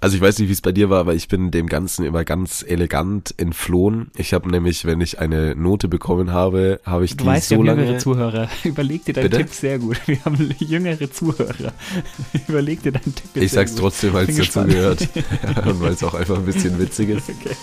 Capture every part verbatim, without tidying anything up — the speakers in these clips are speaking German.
Also ich weiß nicht, wie es bei dir war, aber ich bin dem Ganzen immer ganz elegant entflohen. Ich habe nämlich, wenn ich eine Note bekommen habe, habe ich du die weißt, so wir haben lange... jüngere Zuhörer. Überleg dir deinen Bitte? Tipp sehr gut. Wir haben jüngere Zuhörer. Überleg dir deinen Tipp Ich sehr sag's gut. trotzdem, weil es Bin dazu gespannt. gehört. Ja, und weil es auch einfach ein bisschen witzig ist. Okay.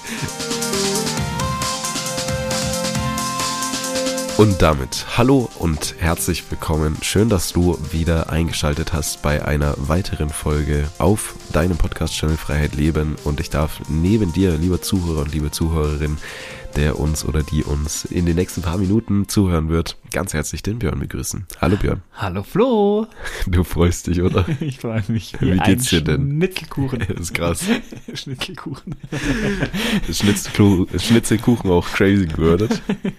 Und damit hallo und herzlich willkommen. Schön, dass du wieder eingeschaltet hast bei einer weiteren Folge auf deinem Podcast-Channel Freiheit Leben. Und ich darf neben dir, lieber Zuhörer und liebe Zuhörerin, der uns oder die uns in den nächsten paar Minuten zuhören wird, ganz herzlich den Björn begrüßen. Hallo Björn. Hallo Flo. Du freust dich, oder? Ich freue mich. Wie geht's dir denn? Schnitzelkuchen. Das ist krass. Schnitzelkuchen. Schnitzelkuchen, Schnitzelkuchen auch crazy gewordet.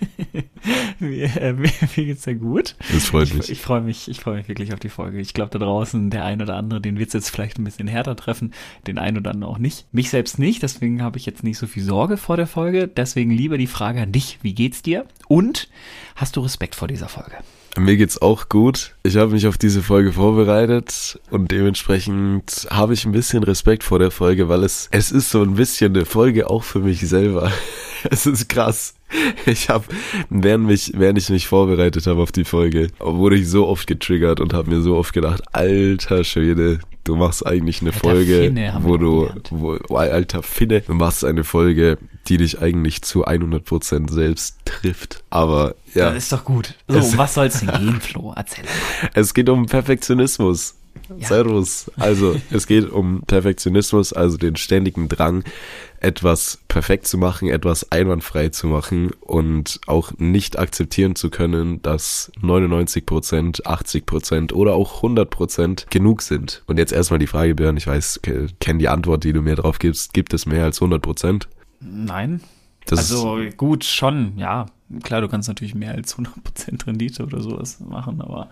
Mir, äh, mir, mir geht's sehr gut. Das freut ich, mich. Ich freue mich, ich freue mich wirklich auf die Folge. Ich glaube, da draußen der ein oder andere, den wird's jetzt vielleicht ein bisschen härter treffen, den einen oder anderen auch nicht. Mich selbst nicht, deswegen habe ich jetzt nicht so viel Sorge vor der Folge. Deswegen lieber die Frage an dich, wie geht's dir? Und hast du Respekt vor dieser Folge? Mir geht's auch gut. Ich habe mich auf diese Folge vorbereitet und dementsprechend habe ich ein bisschen Respekt vor der Folge, weil es es ist so ein bisschen eine Folge auch für mich selber. Es ist krass. Ich habe, während mich, während ich mich vorbereitet habe auf die Folge, wurde ich so oft getriggert und habe mir so oft gedacht, alter Schwede, du machst eigentlich eine Alter Folge, Finne, haben wo wir du, gelernt. wo, oh, alter Finne, du machst eine Folge, die dich eigentlich zu hundert Prozent selbst trifft. Aber ja, Das ist doch gut. So, Es- um was soll's denn gehen, Flo? Erzähl mal. es geht um Perfektionismus. Ja. Servus. Also, es geht um Perfektionismus, also den ständigen Drang, etwas perfekt zu machen, etwas einwandfrei zu machen und auch nicht akzeptieren zu können, dass neunundneunzig Prozent, achtzig Prozent oder auch hundert Prozent genug sind. Und jetzt erstmal die Frage, Björn, ich weiß, kenne die Antwort, die du mir drauf gibst. Gibt es mehr als hundert Prozent? Nein. Das Also gut, schon, ja. Klar, du kannst natürlich mehr als hundert Prozent Rendite oder sowas machen, aber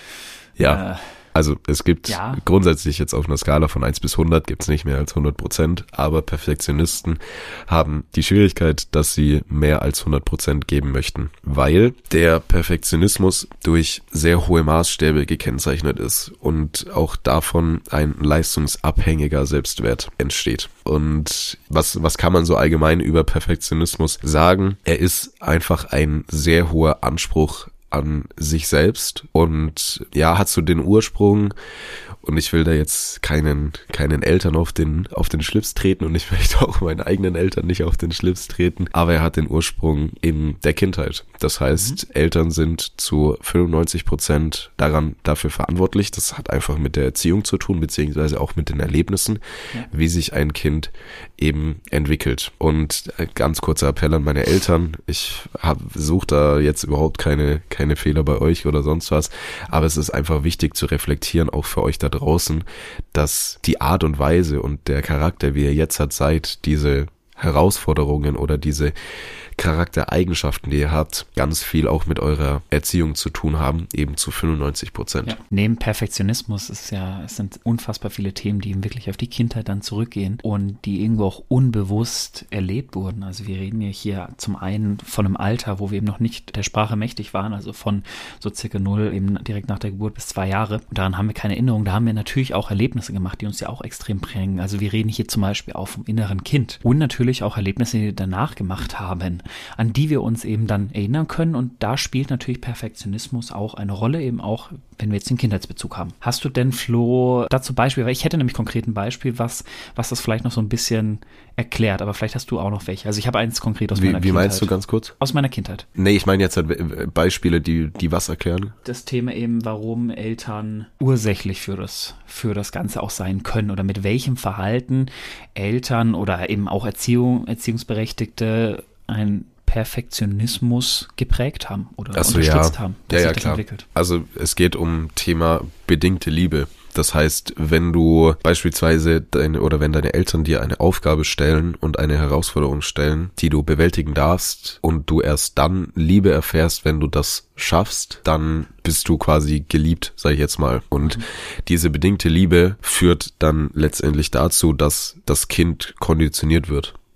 ja. äh, Also es gibt Ja. grundsätzlich jetzt auf einer Skala von eins bis hundert gibt es nicht mehr als hundert Prozent, aber Perfektionisten haben die Schwierigkeit, dass sie mehr als hundert Prozent geben möchten, weil der Perfektionismus durch sehr hohe Maßstäbe gekennzeichnet ist und auch davon ein leistungsabhängiger Selbstwert entsteht. Und was, was kann man so allgemein über Perfektionismus sagen? Er ist einfach ein sehr hoher Anspruch an sich selbst und ja, hat so den Ursprung, und ich will da jetzt keinen keinen Eltern auf den auf den Schlips treten und ich möchte auch meinen eigenen Eltern nicht auf den Schlips treten, aber er hat den Ursprung in der Kindheit. Das heißt, mhm. Eltern sind zu fünfundneunzig Prozent daran dafür verantwortlich. Das hat einfach mit der Erziehung zu tun, beziehungsweise auch mit den Erlebnissen, ja. wie sich ein Kind eben entwickelt. Und ganz kurzer Appell an meine Eltern, ich suche da jetzt überhaupt keine keine Fehler bei euch oder sonst was, aber es ist einfach wichtig zu reflektieren, auch für euch da draußen, dass die Art und Weise und der Charakter, wie ihr jetzt hat, seid, diese Herausforderungen oder diese Charaktereigenschaften, die ihr habt, ganz viel auch mit eurer Erziehung zu tun haben, eben zu fünfundneunzig Prozent. Ja. Neben Perfektionismus ist ja, es sind unfassbar viele Themen, die eben wirklich auf die Kindheit dann zurückgehen und die irgendwo auch unbewusst erlebt wurden. Also wir reden ja hier zum einen von einem Alter, wo wir eben noch nicht der Sprache mächtig waren, also von so circa null, eben direkt nach der Geburt bis zwei Jahre. Und daran haben wir keine Erinnerung. Da haben wir natürlich auch Erlebnisse gemacht, die uns ja auch extrem prägen. Also wir reden hier zum Beispiel auch vom inneren Kind und natürlich auch Erlebnisse, die wir danach gemacht haben, an die wir uns eben dann erinnern können, und da spielt natürlich Perfektionismus auch eine Rolle, eben auch, wenn wir jetzt den Kindheitsbezug haben. Hast du denn, Flo, dazu Beispiel, weil ich hätte nämlich konkret ein Beispiel, was, was das vielleicht noch so ein bisschen erklärt, aber vielleicht hast du auch noch welche. Also ich habe eins konkret aus wie, meiner wie Kindheit. Wie meinst du ganz kurz? Aus meiner Kindheit. Nee, ich meine jetzt halt Beispiele, die, die was erklären. Das Thema eben, warum Eltern ursächlich für das, für das Ganze auch sein können oder mit welchem Verhalten Eltern oder eben auch Erziehung, Erziehungsberechtigte ein Perfektionismus geprägt haben oder Ach so, unterstützt ja. haben, dass ja, ja, sich das klar. entwickelt. Also es geht um Thema bedingte Liebe. Das heißt, wenn du beispielsweise deine oder wenn deine Eltern dir eine Aufgabe stellen und eine Herausforderung stellen, die du bewältigen darfst und du erst dann Liebe erfährst, wenn du das schaffst, dann bist du quasi geliebt, sag ich jetzt mal. Und mhm. diese bedingte Liebe führt dann letztendlich dazu, dass das Kind konditioniert wird.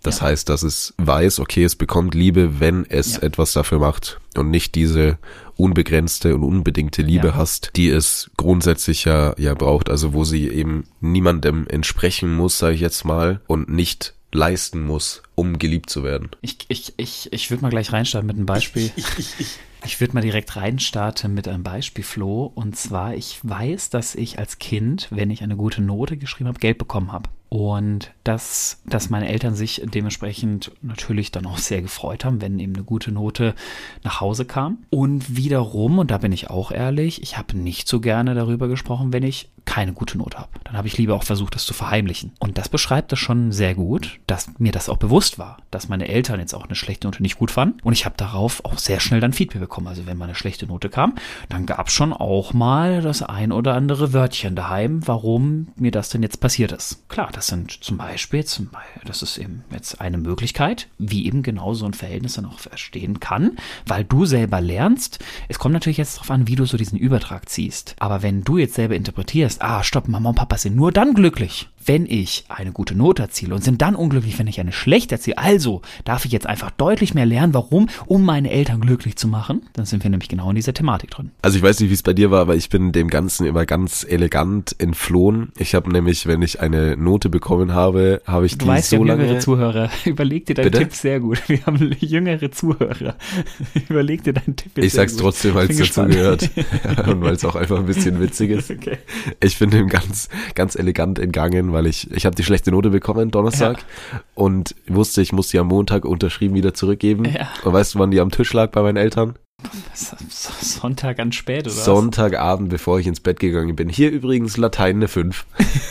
Das Ja. heißt, dass es weiß, okay, es bekommt Liebe, wenn es Ja. etwas dafür macht und nicht diese unbegrenzte und unbedingte Liebe Ja. hast, die es grundsätzlich ja, ja braucht. Also wo sie eben niemandem entsprechen muss, sage ich jetzt mal, und nicht leisten muss, um geliebt zu werden. Ich, ich, ich, ich würde mal gleich reinstarten mit einem Beispiel. Ich würde mal direkt reinstarten mit einem Beispiel, Flo. Und zwar, ich weiß, dass ich als Kind, wenn ich eine gute Note geschrieben habe, Geld bekommen habe. Und dass, dass meine Eltern sich dementsprechend natürlich dann auch sehr gefreut haben, wenn eben eine gute Note nach Hause kam. Und wiederum, und da bin ich auch ehrlich, ich habe nicht so gerne darüber gesprochen, wenn ich keine gute Note habe. Dann habe ich lieber auch versucht, das zu verheimlichen. Und das beschreibt das schon sehr gut, dass mir das auch bewusst war, dass meine Eltern jetzt auch eine schlechte Note nicht gut fanden. Und ich habe darauf auch sehr schnell dann Feedback bekommen. Also wenn mal eine schlechte Note kam, dann gab es schon auch mal das ein oder andere Wörtchen daheim, warum mir das denn jetzt passiert ist. Klar, das sind zum Beispiel, zum Beispiel, das ist eben jetzt eine Möglichkeit, wie eben genau so ein Verhältnis dann auch verstehen kann, weil du selber lernst. Es kommt natürlich jetzt darauf an, wie du so diesen Übertrag ziehst. Aber wenn du jetzt selber interpretierst, ah, stopp, Mama und Papa sind nur dann glücklich, wenn ich eine gute Note erziele, und sind dann unglücklich, wenn ich eine schlechte erziele. Also darf ich jetzt einfach deutlich mehr lernen, warum, um meine Eltern glücklich zu machen. Dann sind wir nämlich genau in dieser Thematik drin. Also ich weiß nicht, wie es bei dir war, aber ich bin dem Ganzen immer ganz elegant entflohen. Ich habe nämlich, wenn ich eine Note bekommen habe, habe ich Du die weißt, so wir haben lange... jüngere Zuhörer. Überleg dir deinen Bitte? Tipp sehr gut. Wir haben jüngere Zuhörer. Überleg dir deinen Tipp jetzt Ich sehr sag's gut. trotzdem, weil es Bin dazu gespannt. gehört. Ja, und weil es auch einfach ein bisschen witzig ist. Okay. Ich bin dem ganz, ganz elegant entgangen, weil ich, ich habe die schlechte Note bekommen, Donnerstag, Ja. und wusste, ich muss die am Montag unterschrieben wieder zurückgeben. Ja. Und weißt du, wann die am Tisch lag bei meinen Eltern? Sonntag an spät, oder was? Sonntagabend, bevor ich ins Bett gegangen bin. Hier übrigens Latein eine fünf.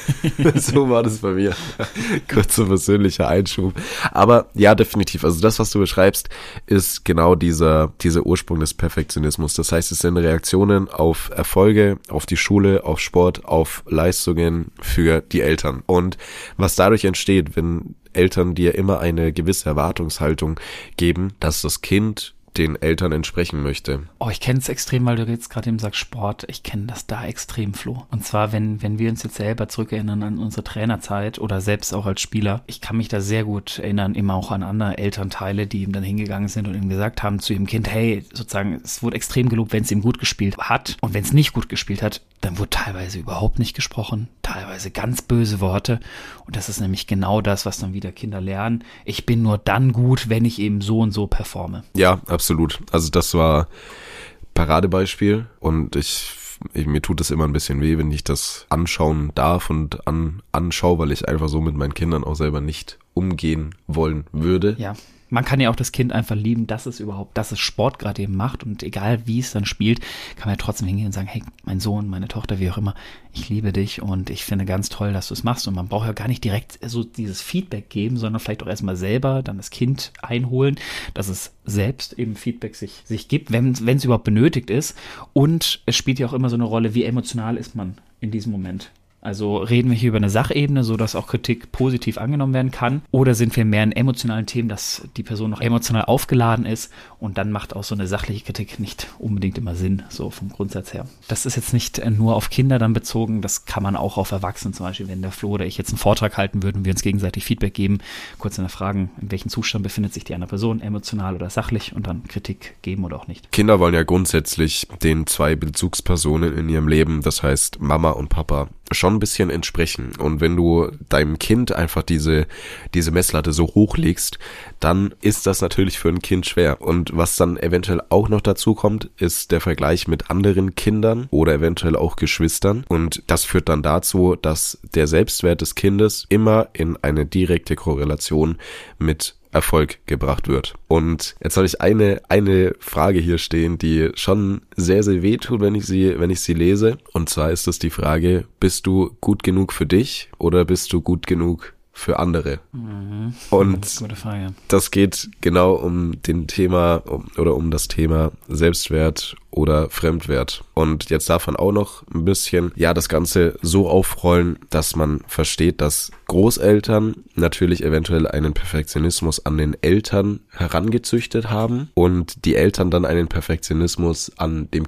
So war das bei mir. Kurzer persönlicher Einschub. Aber ja, definitiv. Also das, was du beschreibst, ist genau dieser, dieser Ursprung des Perfektionismus. Das heißt, es sind Reaktionen auf Erfolge, auf die Schule, auf Sport, auf Leistungen für die Eltern. Und was dadurch entsteht, wenn Eltern dir immer eine gewisse Erwartungshaltung geben, dass das Kind den Eltern entsprechen möchte. Oh, ich kenne es extrem, weil du jetzt gerade eben sagst Sport. Ich kenne das da extrem, Flo. Und zwar, wenn wenn wir uns jetzt selber zurückerinnern an unsere Trainerzeit oder selbst auch als Spieler. Ich kann mich da sehr gut erinnern, immer auch an andere Elternteile, die ihm dann hingegangen sind und ihm gesagt haben zu ihrem Kind, hey, sozusagen, es wurde extrem gelobt, wenn es ihm gut gespielt hat. Und wenn es nicht gut gespielt hat, dann wurde teilweise überhaupt nicht gesprochen, teilweise ganz böse Worte. Und das ist nämlich genau das, was dann wieder Kinder lernen. Ich bin nur dann gut, wenn ich eben so und so performe. Ja, absolut. Also das war Paradebeispiel und ich, ich mir tut es immer ein bisschen weh, wenn ich das anschauen darf und an, anschaue, weil ich einfach so mit meinen Kindern auch selber nicht umgehen wollen würde. Ja. Man kann ja auch das Kind einfach lieben, dass es überhaupt, dass es Sport gerade eben macht, und egal wie es dann spielt, kann man ja trotzdem hingehen und sagen, hey, mein Sohn, meine Tochter, wie auch immer, ich liebe dich und ich finde ganz toll, dass du es machst, und man braucht ja gar nicht direkt so dieses Feedback geben, sondern vielleicht auch erstmal selber dann das Kind einholen, dass es selbst eben Feedback sich, sich gibt, wenn wenn es überhaupt benötigt ist, und es spielt ja auch immer so eine Rolle, wie emotional ist man in diesem Moment. Also reden wir hier über eine Sachebene, so dass auch Kritik positiv angenommen werden kann, oder sind wir mehr in emotionalen Themen, dass die Person noch emotional aufgeladen ist, und dann macht auch so eine sachliche Kritik nicht unbedingt immer Sinn, so vom Grundsatz her. Das ist jetzt nicht nur auf Kinder dann bezogen, das kann man auch auf Erwachsene, zum Beispiel, wenn der Flo oder ich jetzt einen Vortrag halten würden, wir uns gegenseitig Feedback geben, kurz in der Fragen, in welchem Zustand befindet sich die andere Person, emotional oder sachlich, und dann Kritik geben oder auch nicht. Kinder wollen ja grundsätzlich den zwei Bezugspersonen in ihrem Leben, das heißt Mama und Papa, schon ein bisschen entsprechen. Und wenn du deinem Kind einfach diese, diese Messlatte so hochlegst, dann ist das natürlich für ein Kind schwer. Und was dann eventuell auch noch dazu kommt, ist der Vergleich mit anderen Kindern oder eventuell auch Geschwistern. Und das führt dann dazu, dass der Selbstwert des Kindes immer in eine direkte Korrelation mit Erfolg gebracht wird. Und jetzt habe ich eine eine Frage hier stehen, die schon sehr, sehr weh tut, wenn ich sie, wenn ich sie lese. Und zwar ist das die Frage, bist du gut genug für dich oder bist du gut genug für andere? Mhm. Und Gute Frage. das geht genau um den Thema um, oder um das Thema Selbstwert oder Fremdwert. Und jetzt darf man auch noch ein bisschen, ja, das Ganze so aufrollen, dass man versteht, dass Großeltern natürlich eventuell einen Perfektionismus an den Eltern herangezüchtet haben und die Eltern dann einen Perfektionismus an dem Kind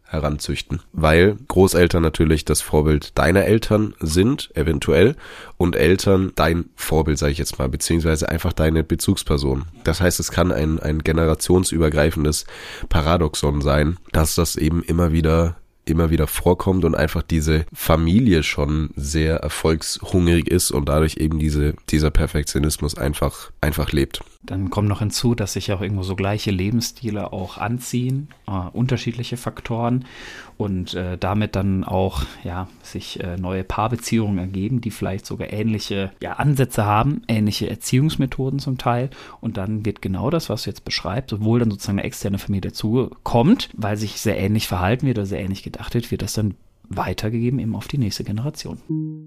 heranzüchten, weil Großeltern natürlich das Vorbild deiner Eltern sind, eventuell, und Eltern dein Vorbild, sage ich jetzt mal, beziehungsweise einfach deine Bezugsperson. Das heißt, es kann ein, ein generationsübergreifendes Paradoxon sein, dass das eben immer wieder immer wieder vorkommt und einfach diese Familie schon sehr erfolgshungrig ist und dadurch eben diese dieser Perfektionismus einfach einfach lebt. Dann kommt noch hinzu, dass sich auch irgendwo so gleiche Lebensstile auch anziehen, äh, unterschiedliche Faktoren und äh, damit dann auch ja sich äh, neue Paarbeziehungen ergeben, die vielleicht sogar ähnliche ja, Ansätze haben, ähnliche Erziehungsmethoden zum Teil und dann wird genau das, was du jetzt beschreibst, obwohl dann sozusagen eine externe Familie dazu kommt, weil sich sehr ähnlich verhalten wird oder sehr ähnlich gedacht wird, wird das dann weitergegeben eben auf die nächste Generation.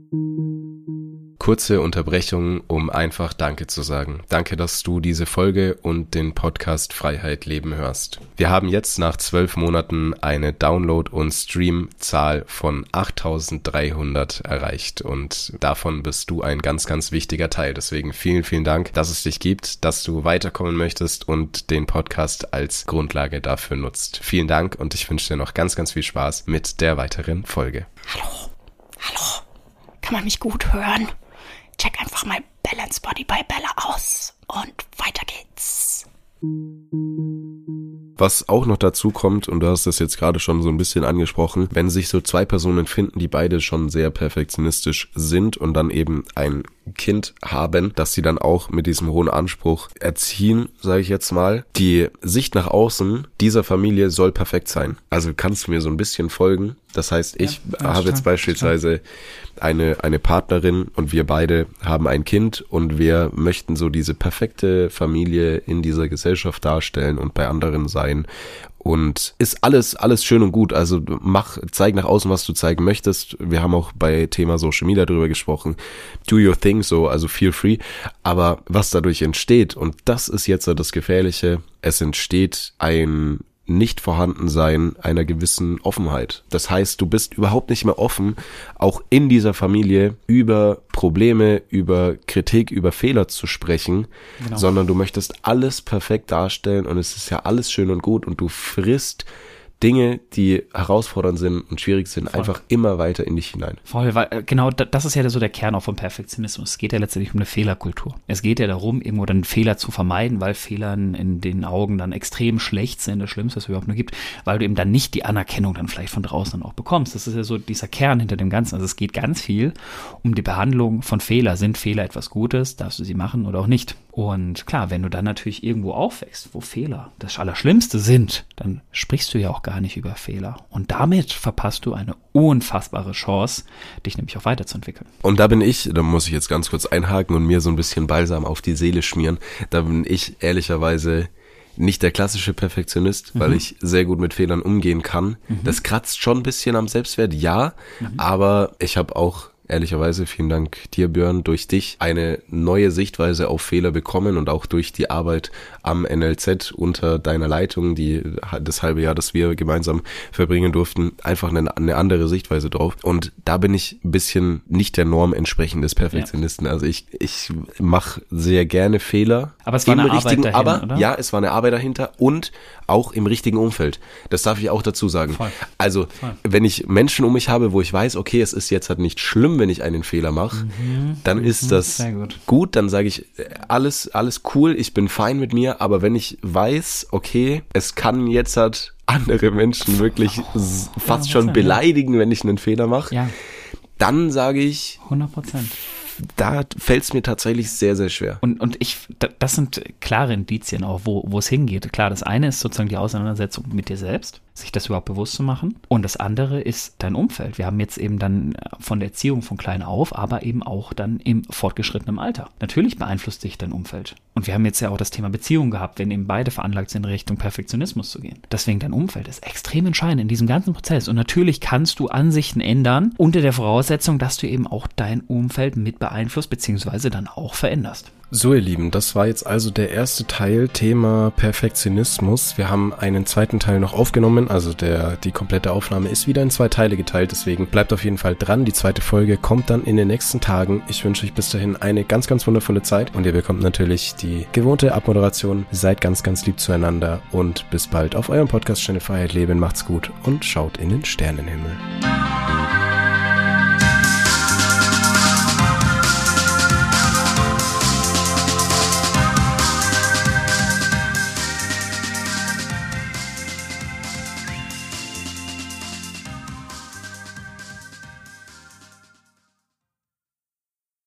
Kurze Unterbrechung, um einfach Danke zu sagen. Danke, dass du diese Folge und den Podcast Freiheit Leben hörst. Wir haben jetzt nach zwölf Monaten eine Download- und Stream-Zahl von achttausenddreihundert erreicht und davon bist du ein ganz, ganz wichtiger Teil. Deswegen vielen, vielen Dank, dass es dich gibt, dass du weiterkommen möchtest und den Podcast als Grundlage dafür nutzt. Vielen Dank und ich wünsche dir noch ganz, ganz viel Spaß mit der weiteren Folge. Hallo, hallo, kann man mich gut hören? Check einfach mal Balance Body by Bella aus und weiter geht's. Was auch noch dazu kommt, und du hast das jetzt gerade schon so ein bisschen angesprochen, wenn sich so zwei Personen finden, die beide schon sehr perfektionistisch sind und dann eben ein Kind haben, dass sie dann auch mit diesem hohen Anspruch erziehen, sage ich jetzt mal. Die Sicht nach außen dieser Familie soll perfekt sein. Also kannst du mir so ein bisschen folgen? Das heißt, ich ja, ja, habe jetzt beispielsweise eine eine Partnerin und wir beide haben ein Kind und wir möchten so diese perfekte Familie in dieser Gesellschaft darstellen und bei anderen sein. Und ist alles, alles schön und gut. Also mach, zeig nach außen, was du zeigen möchtest. Wir haben auch bei Thema Social Media drüber gesprochen. Do your thing, so, also feel free. Aber was dadurch entsteht, und das ist jetzt das Gefährliche, es entsteht ein Nicht-Vorhandensein einer gewissen Offenheit. Das heißt, du bist überhaupt nicht mehr offen, auch in dieser Familie über Probleme, über Kritik, über Fehler zu sprechen, genau. Sondern du möchtest alles perfekt darstellen und es ist ja alles schön und gut und du frisst Dinge, die herausfordernd sind und schwierig sind, Voll. Einfach immer weiter in dich hinein. Voll, weil genau das ist ja so der Kern auch vom Perfektionismus. Es geht ja letztendlich um eine Fehlerkultur. Es geht ja darum, irgendwo dann Fehler zu vermeiden, weil Fehler in den Augen dann extrem schlecht sind, das Schlimmste, was es überhaupt nur gibt, weil du eben dann nicht die Anerkennung dann vielleicht von draußen dann auch bekommst. Das ist ja so dieser Kern hinter dem Ganzen. Also es geht ganz viel um die Behandlung von Fehler. Sind Fehler etwas Gutes? Darfst du sie machen oder auch nicht? Und klar, wenn du dann natürlich irgendwo aufwächst, wo Fehler das Allerschlimmste sind, dann sprichst du ja auch gar nicht über Fehler. Und damit verpasst du eine unfassbare Chance, dich nämlich auch weiterzuentwickeln. Und da bin ich, da muss ich jetzt ganz kurz einhaken und mir so ein bisschen Balsam auf die Seele schmieren, da bin ich ehrlicherweise nicht der klassische Perfektionist, mhm. weil ich sehr gut mit Fehlern umgehen kann. Mhm. Das kratzt schon ein bisschen am Selbstwert, ja, mhm. aber ich habe auch ehrlicherweise, vielen Dank dir, Björn, durch dich eine neue Sichtweise auf Fehler bekommen und auch durch die Arbeit am N L Z unter deiner Leitung, die das halbe Jahr, das wir gemeinsam verbringen durften, einfach eine, eine andere Sichtweise drauf. Und da bin ich ein bisschen nicht der Norm entsprechend des Perfektionisten. Ja. Also ich ich mache sehr gerne Fehler. Aber es war eine Arbeit dahin, aber, oder? Ja, es war eine Arbeit dahinter und auch im richtigen Umfeld. Das darf ich auch dazu sagen. Voll. Also, Voll. wenn ich Menschen um mich habe, wo ich weiß, okay, es ist jetzt halt nicht schlimm, wenn ich einen Fehler mache, mhm. dann ist mhm. das gut. gut. Dann sage ich, alles, alles cool, ich bin fein mit mir, aber wenn ich weiß, okay, es kann jetzt halt andere Menschen wirklich oh, fast ja, schon beleidigen, ja. wenn ich einen Fehler mache, ja. dann sage ich hundert Prozent. Da fällt es mir tatsächlich sehr, sehr schwer. Und, und ich, das sind klare Indizien auch, wo, wo es hingeht. Klar, das eine ist sozusagen die Auseinandersetzung mit dir selbst, sich das überhaupt bewusst zu machen. Und das andere ist dein Umfeld. Wir haben jetzt eben dann von der Erziehung von klein auf, aber eben auch dann im fortgeschrittenen Alter. Natürlich beeinflusst dich dein Umfeld. Und wir haben jetzt ja auch das Thema Beziehung gehabt, wenn eben beide veranlagt sind, in Richtung Perfektionismus zu gehen. Deswegen dein Umfeld ist extrem entscheidend in diesem ganzen Prozess. Und natürlich kannst du Ansichten ändern, unter der Voraussetzung, dass du eben auch dein Umfeld mit beeinflusst, beziehungsweise dann auch veränderst. So ihr Lieben, das war jetzt also der erste Teil, Thema Perfektionismus. Wir haben einen zweiten Teil noch aufgenommen, also der die komplette Aufnahme ist wieder in zwei Teile geteilt, deswegen bleibt auf jeden Fall dran. Die zweite Folge kommt dann in den nächsten Tagen. Ich wünsche euch bis dahin eine ganz, ganz wundervolle Zeit und ihr bekommt natürlich die gewohnte Abmoderation. Seid ganz, ganz lieb zueinander und bis bald auf eurem Podcast-Channel Freiheit Leben. Macht's gut und schaut in den Sternenhimmel.